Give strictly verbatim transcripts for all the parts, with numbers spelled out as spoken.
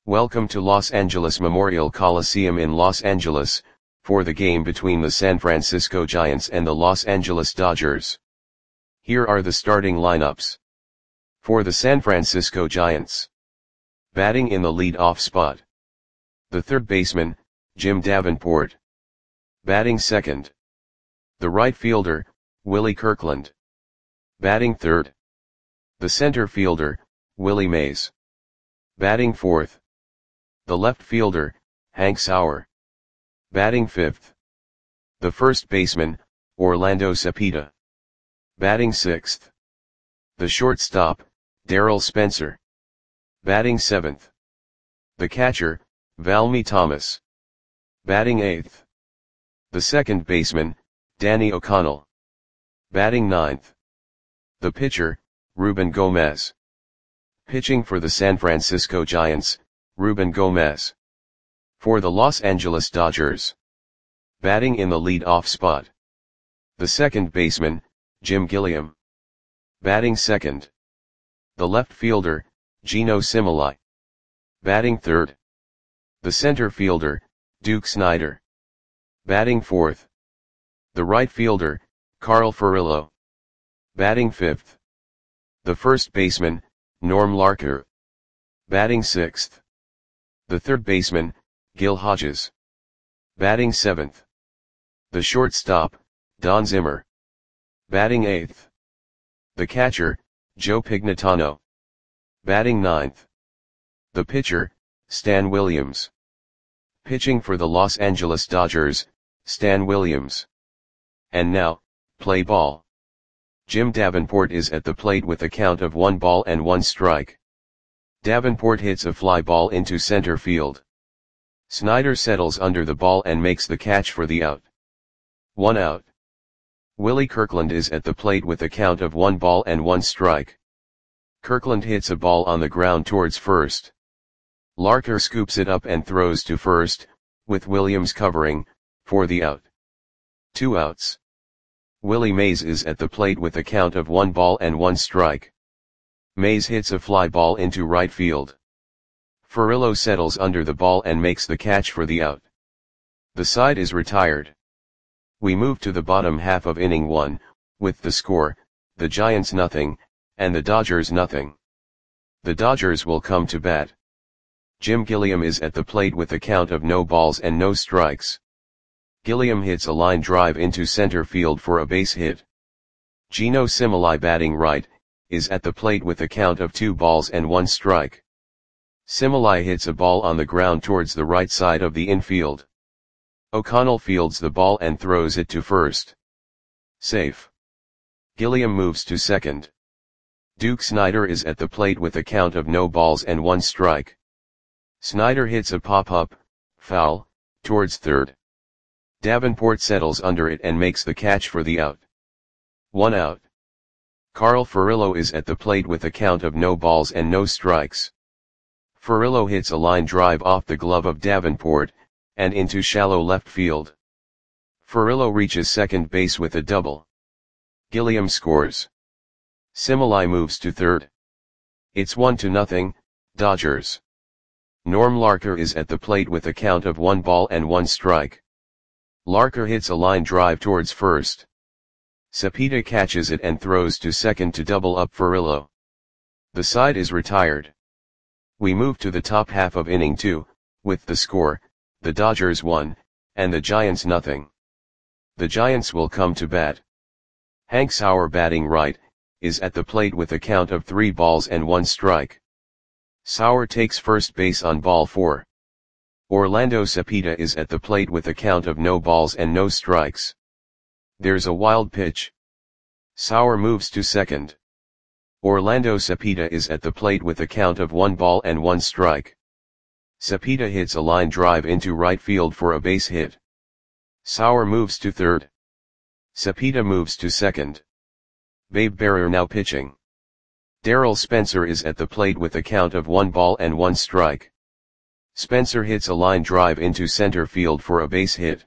Welcome to Los Angeles Memorial Coliseum in Los Angeles, for the game between the San Francisco Giants and the Los Angeles Dodgers. Here are the starting lineups. For the San Francisco Giants. Batting in the lead-off spot. The third baseman, Jim Davenport. Batting second. The right fielder, Willie Kirkland. Batting third. The center fielder, Willie Mays. Batting fourth. The left fielder, Hank Sauer. Batting fifth. The first baseman, Orlando Cepeda. Batting sixth. The shortstop, Darryl Spencer. Batting seventh. The catcher, Valmy Thomas. Batting eighth. The second baseman, Danny O'Connell. Batting ninth. The pitcher, Ruben Gomez. Pitching for the San Francisco Giants, Ruben Gomez. For the Los Angeles Dodgers. Batting in the lead-off spot. The second baseman, Jim Gilliam. Batting second. The left fielder, Geno Similai. Batting third. The center fielder, Duke Snider. Batting fourth. The right fielder, Carl Furillo. Batting fifth. The first baseman, Norm Larker. Batting sixth. The third baseman, Gil Hodges. Batting seventh. The shortstop, Don Zimmer. Batting eighth. The catcher, Joe Pignatano. Batting ninth. The pitcher, Stan Williams. Pitching for the Los Angeles Dodgers, Stan Williams. And now, play ball. Jim Davenport is at the plate with a count of one ball and one strike. Davenport hits a fly ball into center field. Snider settles under the ball and makes the catch for the out. One out. Willie Kirkland is at the plate with a count of one ball and one strike. Kirkland hits a ball on the ground towards first. Larker scoops it up and throws to first, with Williams covering, for the out. Two outs. Willie Mays is at the plate with a count of one ball and one strike. Mays hits a fly ball into right field. Furillo settles under the ball and makes the catch for the out. The side is retired. We move to the bottom half of inning one, with the score, the Giants nothing, and the Dodgers nothing. The Dodgers will come to bat. Jim Gilliam is at the plate with a count of no balls and no strikes. Gilliam hits a line drive into center field for a base hit. Geno Similai, batting right, is at the plate with a count of two balls and one strike. Similai hits a ball on the ground towards the right side of the infield. O'Connell fields the ball and throws it to first. Safe. Gilliam moves to second. Duke Snider is at the plate with a count of no balls and one strike. Snider hits a pop-up, foul, towards third. Davenport settles under it and makes the catch for the out. One out. Carl Furillo is at the plate with a count of no balls and no strikes. Furillo hits a line drive off the glove of Davenport, and into shallow left field. Furillo reaches second base with a double. Gilliam scores. Similai moves to third. It's one to nothing, Dodgers. Norm Larker is at the plate with a count of one ball and one strike. Larker hits a line drive towards first. Cepeda catches it and throws to second to double up Furillo. The side is retired. We move to the top half of inning two, with the score, the Dodgers one, and the Giants nothing. The Giants will come to bat. Hank Sauer, batting right, is at the plate with a count of three balls and one strike. Sauer takes first base on ball four. Orlando Cepeda is at the plate with a count of no balls and no strikes. There's a wild pitch. Sauer moves to second. Orlando Cepeda is at the plate with a count of one ball and one strike. Cepeda hits a line drive into right field for a base hit. Sauer moves to third. Cepeda moves to second. Babe Barrier now pitching. Darryl Spencer is at the plate with a count of one ball and one strike. Spencer hits a line drive into center field for a base hit.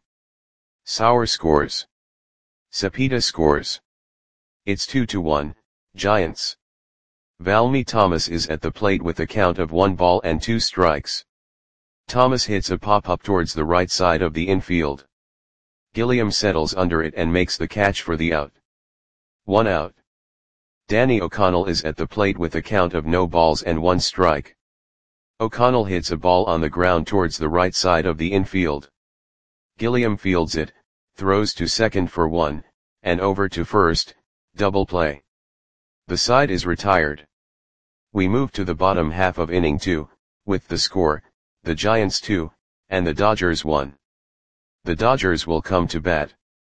Sauer scores. Cepeda scores. It's two to one, Giants. Valmy Thomas is at the plate with a count of one ball and two strikes. Thomas hits a pop-up towards the right side of the infield. Gilliam settles under it and makes the catch for the out. One out. Danny O'Connell is at the plate with a count of no balls and one strike. O'Connell hits a ball on the ground towards the right side of the infield. Gilliam fields it, throws to second for one, and over to first, double play. The side is retired. We move to the bottom half of inning two, with the score, the Giants two, and the Dodgers one. The Dodgers will come to bat.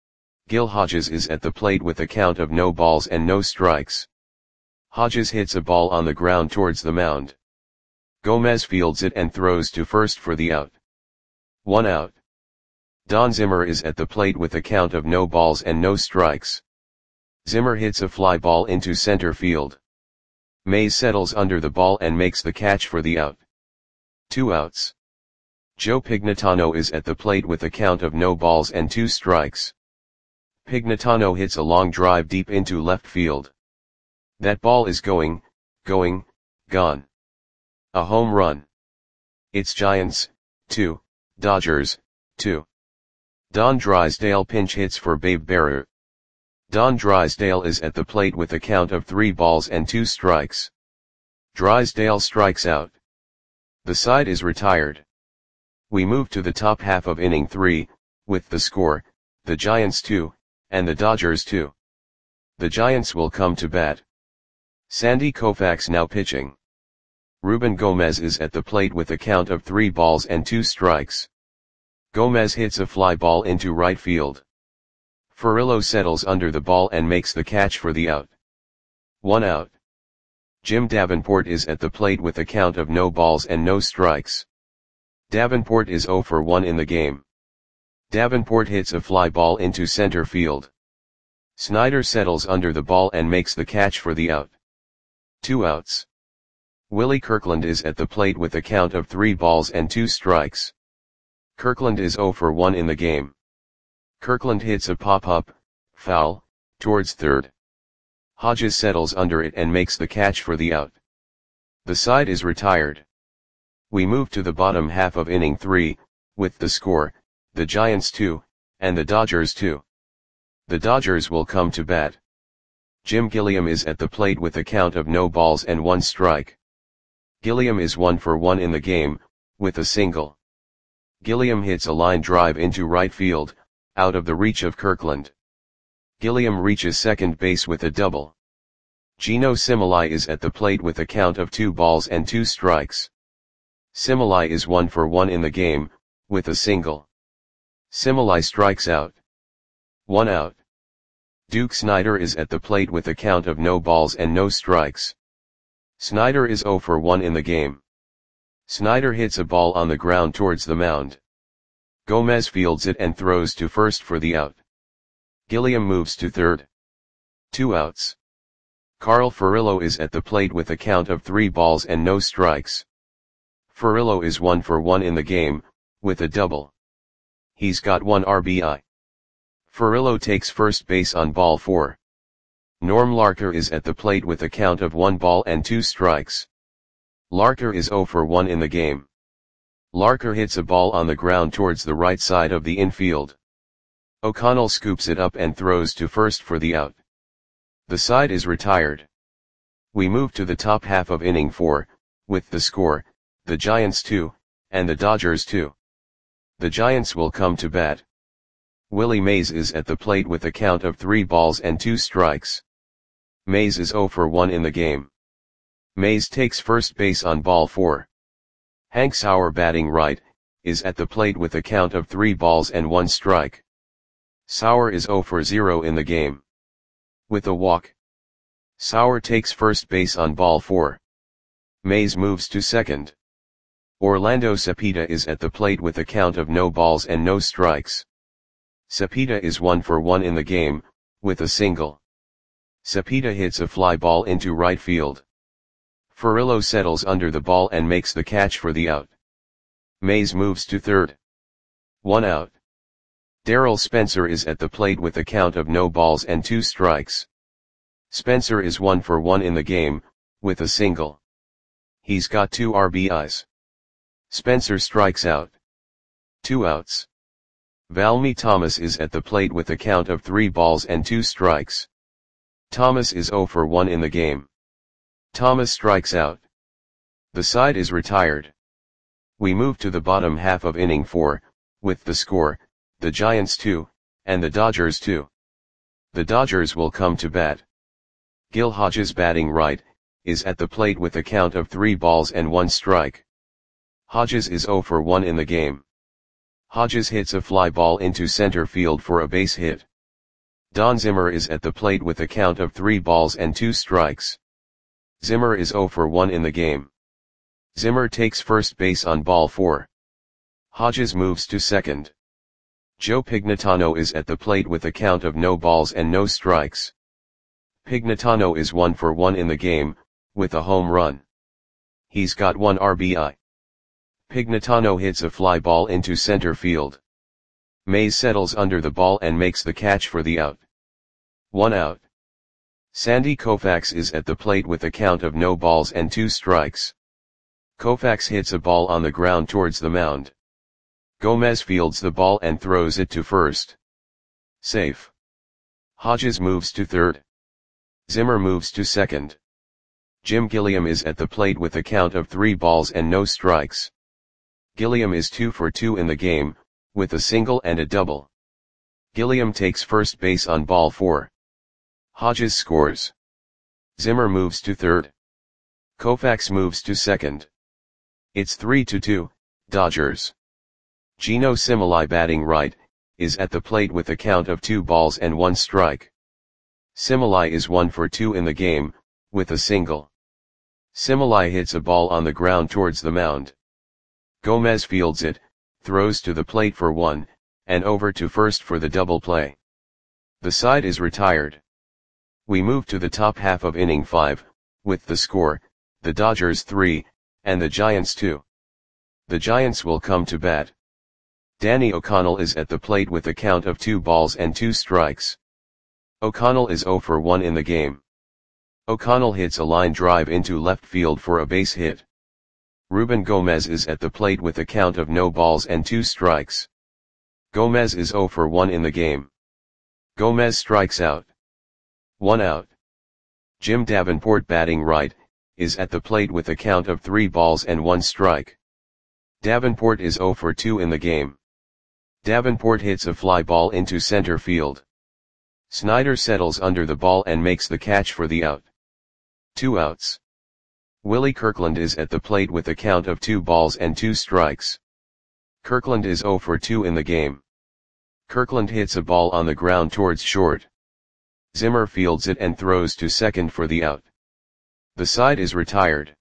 Gil Hodges is at the plate with a count of no balls and no strikes. Hodges hits a ball on the ground towards the mound. Gomez fields it and throws to first for the out. One out. Don Zimmer is at the plate with a count of no balls and no strikes. Zimmer hits a fly ball into center field. Mays settles under the ball and makes the catch for the out. Two outs. Joe Pignatano is at the plate with a count of no balls and two strikes. Pignatano hits a long drive deep into left field. That ball is going, going, gone. A home run. It's Giants, two, Dodgers, two. Don Drysdale pinch hits for Babe Bearer. Don Drysdale is at the plate with a count of three balls and two strikes. Drysdale strikes out. The side is retired. We move to the top half of inning three, with the score, the Giants two, and the Dodgers two. The Giants will come to bat. Sandy Koufax now pitching. Ruben Gomez is at the plate with a count of three balls and two strikes. Gomez hits a fly ball into right field. Furillo settles under the ball and makes the catch for the out. One out. Jim Davenport is at the plate with a count of no balls and no strikes. Davenport is zero for one in the game. Davenport hits a fly ball into center field. Snyder settles under the ball and makes the catch for the out. Two outs. Willie Kirkland is at the plate with a count of three balls and two strikes. Kirkland is zero for one in the game. Kirkland hits a pop-up, foul, towards third. Hodges settles under it and makes the catch for the out. The side is retired. We move to the bottom half of inning three, with the score, the Giants two, and the Dodgers two. The Dodgers will come to bat. Jim Gilliam is at the plate with a count of no balls and one strike. Gilliam is one for one in the game, with a single. Gilliam hits a line drive into right field, out of the reach of Kirkland. Gilliam reaches second base with a double. Gino Similai is at the plate with a count of two balls and two strikes. Similai is one for one in the game, with a single. Similai strikes out. One out. Duke Snider is at the plate with a count of no balls and no strikes. Snider is zero for one in the game. Snider hits a ball on the ground towards the mound. Gomez fields it and throws to first for the out. Gilliam moves to third. Two outs. Carl Furillo is at the plate with a count of three balls and no strikes. Furillo is one for one in the game, with a double. He's got one R B I. Furillo takes first base on ball four. Norm Larker is at the plate with a count of one ball and two strikes. Larker is zero for one in the game. Larker hits a ball on the ground towards the right side of the infield. O'Connell scoops it up and throws to first for the out. The side is retired. We move to the top half of inning four, with the score, the Giants two, and the Dodgers two. The Giants will come to bat. Willie Mays is at the plate with a count of three balls and two strikes. Mays is zero for one in the game. Mays takes first base on ball four. Hank Sauer, batting right, is at the plate with a count of three balls and one strike. Sauer is zero for zero in the game. With a walk. Sauer takes first base on ball four. Mays moves to second. Orlando Cepeda is at the plate with a count of no balls and no strikes. Cepeda is one for one in the game, with a single. Cepeda hits a fly ball into right field. Furillo settles under the ball and makes the catch for the out. Mays moves to third. One out. Darrell Spencer is at the plate with a count of no balls and two strikes. Spencer is one for one in the game, with a single. He's got two R B Is. Spencer strikes out. Two outs. Valmy Thomas is at the plate with a count of three balls and two strikes. Thomas is zero for one in the game. Thomas strikes out. The side is retired. We move to the bottom half of inning four, with the score, the Giants two, and the Dodgers two. The Dodgers will come to bat. Gil Hodges, batting right, is at the plate with a count of three balls and one strike. Hodges is zero for one in the game. Hodges hits a fly ball into center field for a base hit. Don Zimmer is at the plate with a count of three balls and two strikes. Zimmer is zero for one in the game. Zimmer takes first base on ball four. Hodges moves to second. Joe Pignatano is at the plate with a count of no balls and no strikes. Pignatano is one for one in the game, with a home run. He's got one R B I. Pignatano hits a fly ball into center field. Mays settles under the ball and makes the catch for the out. One out. Sandy Koufax is at the plate with a count of no balls and two strikes. Koufax hits a ball on the ground towards the mound. Gomez fields the ball and throws it to first. Safe. Hodges moves to third. Zimmer moves to second. Jim Gilliam is at the plate with a count of three balls and no strikes. Gilliam is two for two in the game, with a single and a double. Gilliam takes first base on ball four. Hodges scores. Zimmer moves to third. Koufax moves to second. It's three to two, Dodgers. Geno Similai, batting right, is at the plate with a count of two balls and one strike. Similai is one for two in the game, with a single. Similai hits a ball on the ground towards the mound. Gomez fields it, throws to the plate for one, and over to first for the double play. The side is retired. We move to the top half of inning five, with the score, the Dodgers three, and the Giants two. The Giants will come to bat. Danny O'Connell is at the plate with a count of two balls and two strikes. O'Connell is zero for one in the game. O'Connell hits a line drive into left field for a base hit. Ruben Gomez is at the plate with a count of no balls and two strikes. Gomez is zero for one in the game. Gomez strikes out. One out. Jim Davenport, batting right, is at the plate with a count of three balls and one strike. Davenport is zero for two in the game. Davenport hits a fly ball into center field. Snyder settles under the ball and makes the catch for the out. Two outs. Willie Kirkland is at the plate with a count of two balls and two strikes. Kirkland is zero for two in the game. Kirkland hits a ball on the ground towards short. Zimmer fields it and throws to second for the out. The side is retired.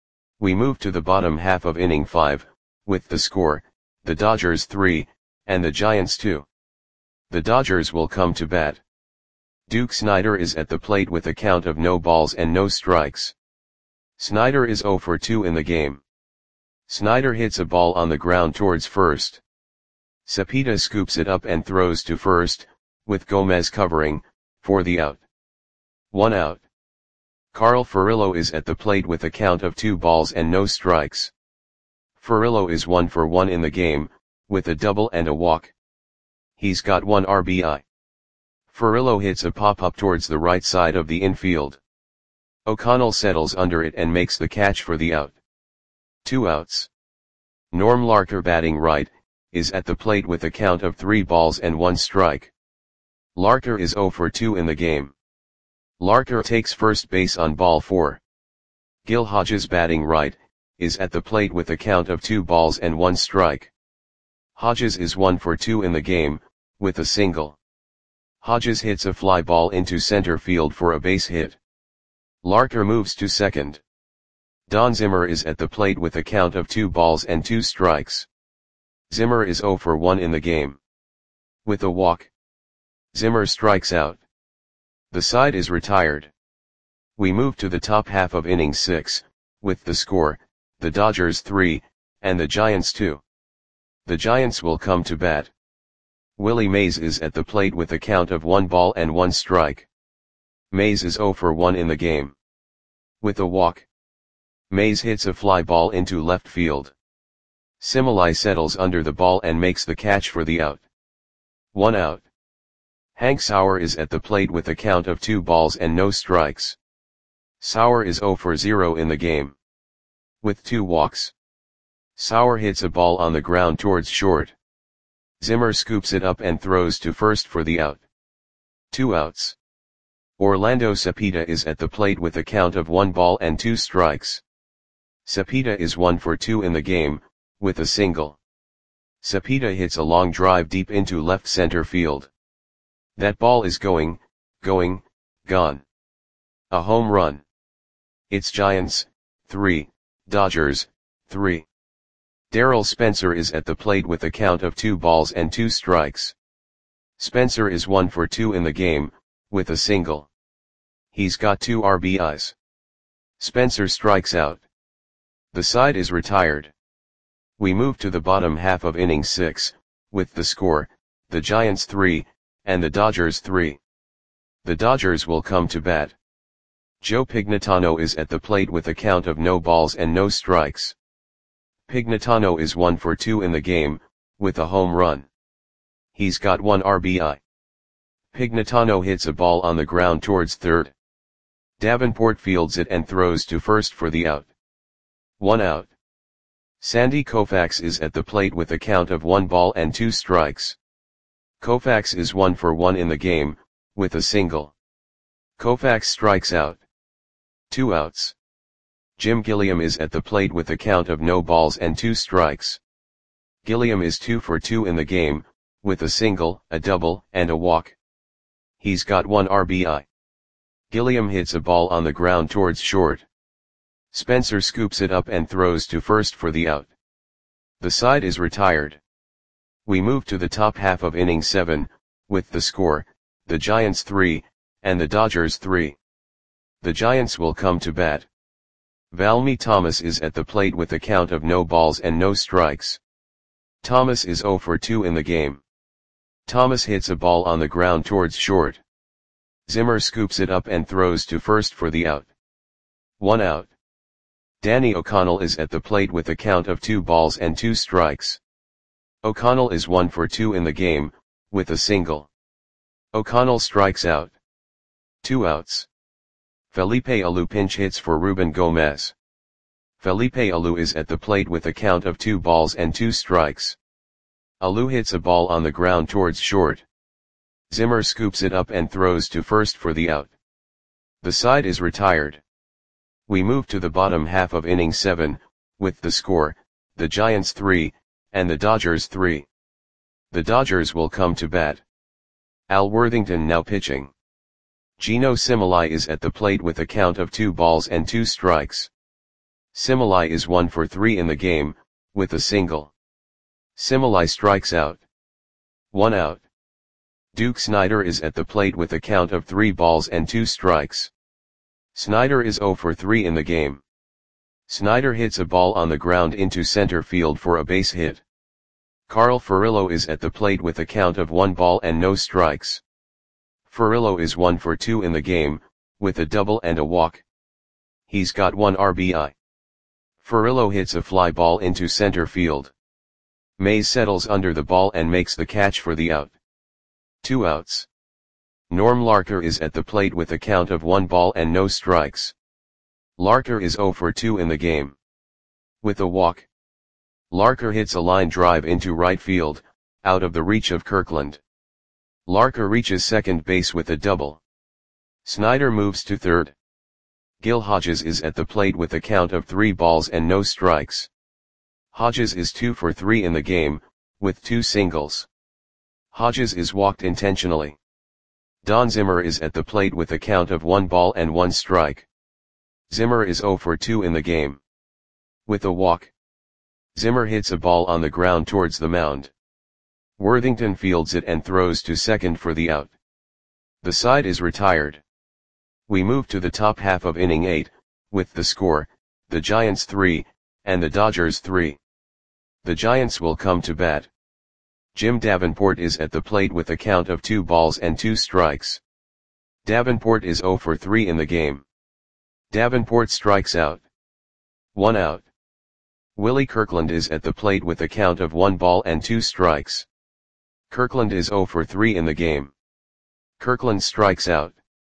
We move to the bottom half of inning five, with the score, the Dodgers three, and the Giants two. The Dodgers will come to bat. Duke Snyder is at the plate with a count of no balls and no strikes. Snyder is zero for two in the game. Snyder hits a ball on the ground towards first. Cepeda scoops it up and throws to first, with Gomez covering, for the out. One out. Carl Furillo is at the plate with a count of two balls and no strikes. Furillo is one for one in the game, with a double and a walk. He's got one R B I. Furillo hits a pop-up towards the right side of the infield. O'Connell settles under it and makes the catch for the out. Two outs. Norm Larker, batting right, is at the plate with a count of three balls and one strike. Larker is zero for two in the game. Larker takes first base on ball four. Gil Hodges, batting right, is at the plate with a count of two balls and one strike. Hodges is one for two in the game, with a single. Hodges hits a fly ball into center field for a base hit. Larker moves to second. Don Zimmer is at the plate with a count of two balls and two strikes. Zimmer is zero for one in the game. With a walk, Zimmer strikes out. The side is retired. We move to the top half of inning six, with the score, the Dodgers three, and the Giants two. The Giants will come to bat. Willie Mays is at the plate with a count of one ball and one strike. Mays is zero for one in the game. With a walk, Mays hits a fly ball into left field. Similai settles under the ball and makes the catch for the out. One out. Hank Sauer is at the plate with a count of two balls and no strikes. Sauer is zero for zero in the game. With two walks, Sauer hits a ball on the ground towards short. Zimmer scoops it up and throws to first for the out. Two outs. Orlando Cepeda is at the plate with a count of one ball and two strikes. Cepeda is one for two in the game, with a single. Cepeda hits a long drive deep into left center field. That ball is going, going, gone. A home run. It's Giants, three, Dodgers, three. Darryl Spencer is at the plate with a count of two balls and two strikes. Spencer is one for two in the game, with a single. He's got two R B Is. Spencer strikes out. The side is retired. We move to the bottom half of inning six, with the score, the Giants three, and the Dodgers three. The Dodgers will come to bat. Joe Pignatano is at the plate with a count of no balls and no strikes. Pignatano is one for two in the game, with a home run. He's got one R B I. Pignatano hits a ball on the ground towards third. Davenport fields it and throws to first for the out. One out. Sandy Koufax is at the plate with a count of one ball and two strikes. Koufax is one for one in the game, with a single. Koufax strikes out. Two outs. Jim Gilliam is at the plate with a count of no balls and two strikes. Gilliam is two for two in the game, with a single, a double, and a walk. He's got one R B I. Gilliam hits a ball on the ground towards short. Spencer scoops it up and throws to first for the out. The side is retired. We move to the top half of inning seven, with the score, the Giants three, and the Dodgers three. The Giants will come to bat. Valmy Thomas is at the plate with a count of no balls and no strikes. Thomas is zero for two in the game. Thomas hits a ball on the ground towards short. Zimmer scoops it up and throws to first for the out. One out. Danny O'Connell is at the plate with a count of two balls and two strikes. O'Connell is one for two in the game, with a single. O'Connell strikes out. Two outs. Felipe Alou pinch hits for Ruben Gomez. Felipe Alou is at the plate with a count of two balls and two strikes. Alou hits a ball on the ground towards short. Zimmer scoops it up and throws to first for the out. The side is retired. We move to the bottom half of inning seven, with the score, the Giants three, and the Dodgers three. The Dodgers will come to bat. Al Worthington now pitching. Gino Similai is at the plate with a count of two balls and two strikes. Similai is one for three in the game, with a single. Similai strikes out. One out. Duke Snider is at the plate with a count of three balls and two strikes. Snider is zero for three in the game. Snider hits a ball on the ground into center field for a base hit. Carl Furillo is at the plate with a count of one ball and no strikes. Furillo is one for two in the game, with a double and a walk. He's got one R B I. Furillo hits a fly ball into center field. Mays settles under the ball and makes the catch for the out. Two outs. Norm Larker is at the plate with a count of one ball and no strikes. Larker is zero for two in the game. With a walk, Larker hits a line drive into right field, out of the reach of Kirkland. Larker reaches second base with a double. Snider moves to third. Gil Hodges is at the plate with a count of three balls and no strikes. Hodges is two for three in the game, with two singles. Hodges is walked intentionally. Don Zimmer is at the plate with a count of one ball and one strike. Zimmer is zero for two in the game. With a walk, Zimmer hits a ball on the ground towards the mound. Worthington fields it and throws to second for the out. The side is retired. We move to the top half of inning eight, with the score, the Giants three, and the Dodgers three. The Giants will come to bat. Jim Davenport is at the plate with a count of two balls and two strikes. Davenport is zero for three in the game. Davenport strikes out. One out. Willie Kirkland is at the plate with a count of one ball and two strikes. Kirkland is zero for three in the game. Kirkland strikes out.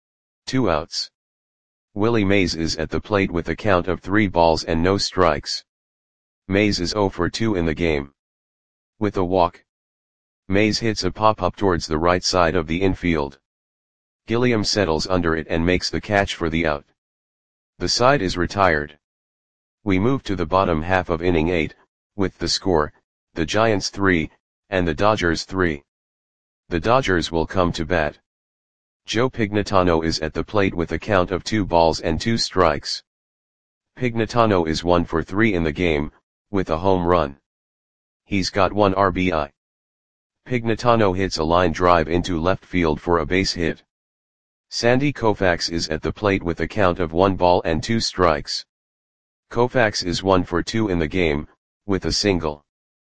Two outs. Willie Mays is at the plate with a count of three balls and no strikes. Mays is zero for two in the game. With a walk, Mays hits a pop-up towards the right side of the infield. Gilliam settles under it and makes the catch for the out. The side is retired. We move to the bottom half of inning eight, with the score, the Giants three, and the Dodgers three. The Dodgers will come to bat. Joe Pignatano is at the plate with a count of two balls and two strikes. Pignatano is one for three in the game, with a home run. He's got one R B I. Pignatano hits a line drive into left field for a base hit. Sandy Koufax is at the plate with a count of one ball and two strikes. Koufax is one for two in the game, with a single.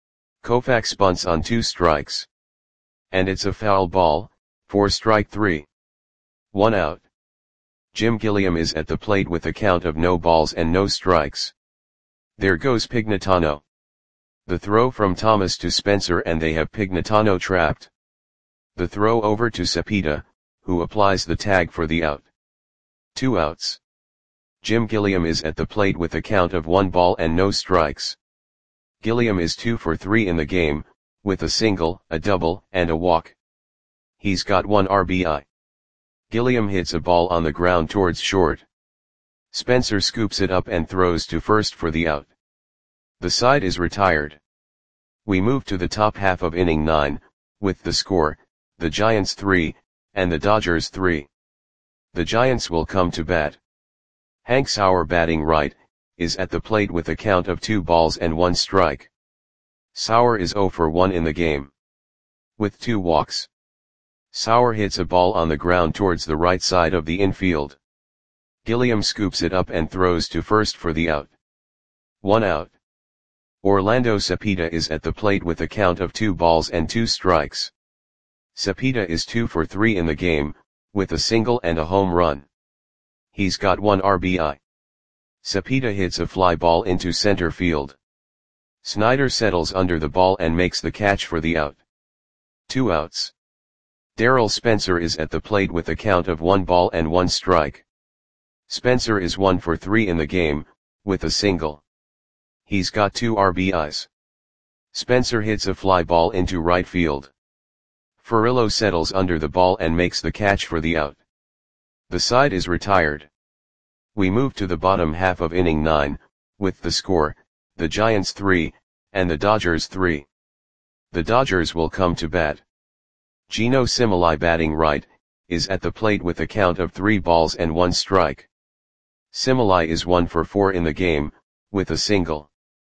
Koufax bunts on two strikes. And it's a foul ball, for strike three. One out. Jim Gilliam is at the plate with a count of no balls and no strikes. There goes Pignatano. The throw from Thomas to Spencer and they have Pignatano trapped. The throw over to Cepeda, who applies the tag for the out. Two outs. Jim Gilliam is at the plate with a count of one ball and no strikes. Gilliam is two for three in the game, with a single, a double, and a walk. He's got one R B I. Gilliam hits a ball on the ground towards short. Spencer scoops it up and throws to first for the out. The side is retired. We move to the top half of inning nine, with the score, the Giants three, and the Dodgers three. The Giants will come to bat. Hank Sauer, batting right, is at the plate with a count of two balls and one strike. Sauer is zero for one in the game. With two walks. Sauer hits a ball on the ground towards the right side of the infield. Gilliam scoops it up and throws to first for the out. One out. Orlando Cepeda is at the plate with a count of two balls and two strikes. Cepeda is two for three in the game, with a single and a home run. He's got one R B I. Cepeda hits a fly ball into center field. Snyder settles under the ball and makes the catch for the out. Two outs. Darrell Spencer is at the plate with a count of one ball and one strike. Spencer is one for three in the game, with a single. He's got two R B Is. Spencer hits a fly ball into right field. Furillo settles under the ball and makes the catch for the out. The side is retired. We move to the bottom half of inning nine, with the score, the Giants three, and the Dodgers three. The Dodgers will come to bat. Gino Cimoli, batting right, is at the plate with a count of three balls and one strike. Cimoli is one for four in the game, with a single.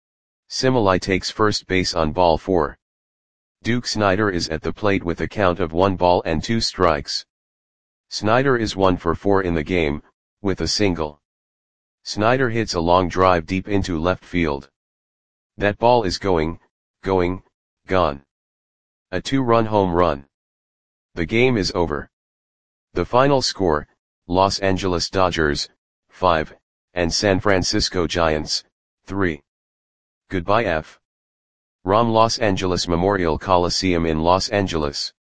Cimoli takes first base on ball four. Duke Snider is at the plate with a count of one ball and two strikes. Snider is one for four in the game, with a single. Snider hits a long drive deep into left field. That ball is going, going, gone. A two-run home run. The game is over. The final score, Los Angeles Dodgers, five, and San Francisco Giants, three. Goodbye F. Rom Los Angeles Memorial Coliseum in Los Angeles.